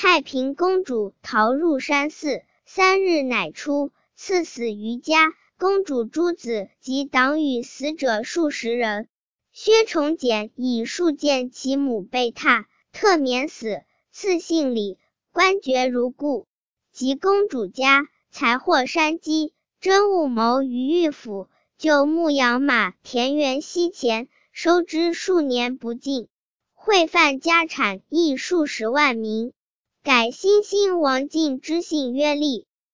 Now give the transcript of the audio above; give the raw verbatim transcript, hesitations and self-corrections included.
太平公主逃入山寺，三日乃出，赐死于家。公主诸子及党羽死者数十人。薛崇简以数见其母被榻，特免死，赐姓李，官爵如故。及公主家，才获山鸡，真务谋于御府，就牧养马田园溪钱，收之数年不尽，贿贩家产亦数十万民。改新兴王进之姓曰立。